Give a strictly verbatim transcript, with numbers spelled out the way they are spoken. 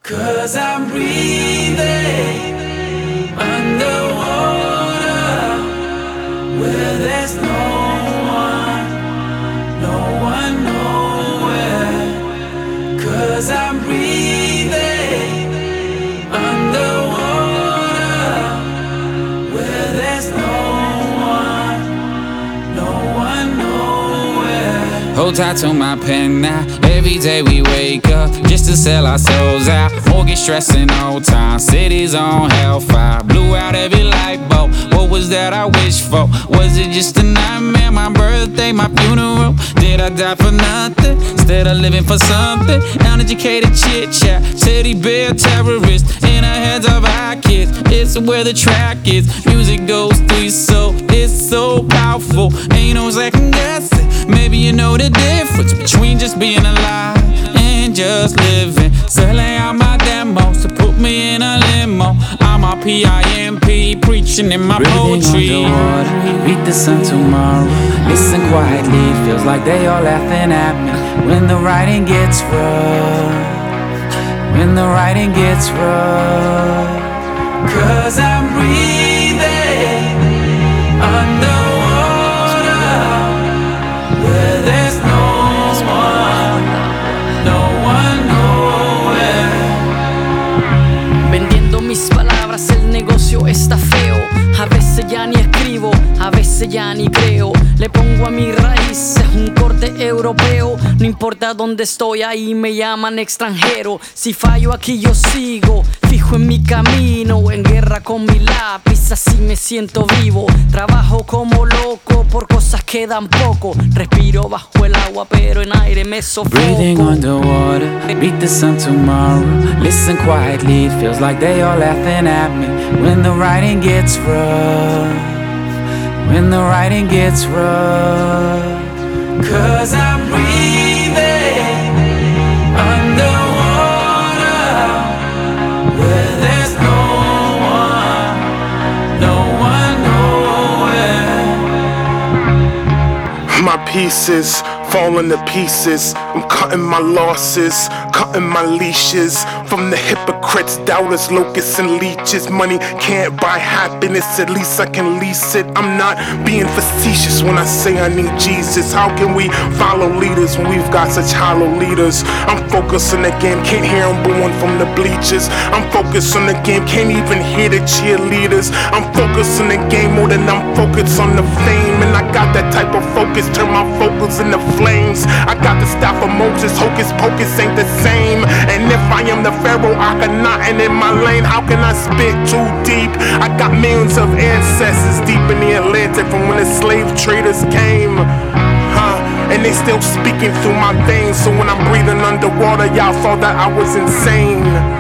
'Cause I'm breathing underwater where there's no one, no one nowhere. 'Cause I'm breathing underwater where there's no one, no one nowhere. Hold tight to my pen now. Every day we wake up just to sell our souls out. Mortgage stressing all time. Cities on hellfire. Blew out every light bulb. What was that I wished for? Was it just a nightmare? My birthday, my funeral. Did I die for nothing? Instead of living for something. Uneducated chit chat. Teddy bear terrorists in the heads of our kids. It's where the track is. Music goes through your soul. It's so powerful. Ain't no second guessing. Maybe you know the difference between just being alive and just living. Selling out my demos to put me in a limo. I'm a P I M P preaching in my poetry. Breathing underwater, meet the sun tomorrow. Listen quietly, feels like they all laughing at me. When the writing gets rough, when the writing gets rough. 'Cause I'm breathing underwater where there's no one, no one nowhere. Vendiendo mis palabras el negocio está feo. A veces ya ni escribo, a veces ya ni creo. Le pongo a mi raíz un corte europeo. No importa dónde estoy, ahí me llaman extranjero. Si fallo aquí yo sigo, fijo en mi camino. En guerra con mi lápiz, así me siento vivo. Trabajo como loco por cosas que dan poco. Respiro bajo el agua, pero en aire me sofoco. Breathing underwater, meet the sun tomorrow. Listen quietly, it feels like they all laughing at me. When the writing gets rough, when the writing gets rough. 'Cause I'm breathing underwater where there's no one, no one nowhere. My pieces falling to pieces. I'm cutting my losses, cutting my leashes from the hypocrites, doubters, locusts, and leeches. Money can't buy happiness, at least I can lease it. I'm not being facetious when I say I need Jesus. How can we follow leaders when we've got such hollow leaders? I'm focused on the game, can't hear them booing from the bleachers. I'm focused on the game, can't even hear the cheerleaders. I'm focused on the game more than I'm focused on the fame. And I got that type of focus, turn my focus into flames. I got the staff of Moses, hocus pocus ain't the same. And if I am the Pharaoh, I cannot and in my lane. How can I spit too deep? I got millions of ancestors deep in the Atlantic from when the slave traders came. Huh? And they still speaking through my veins. So when I'm breathing underwater, y'all thought that I was insane.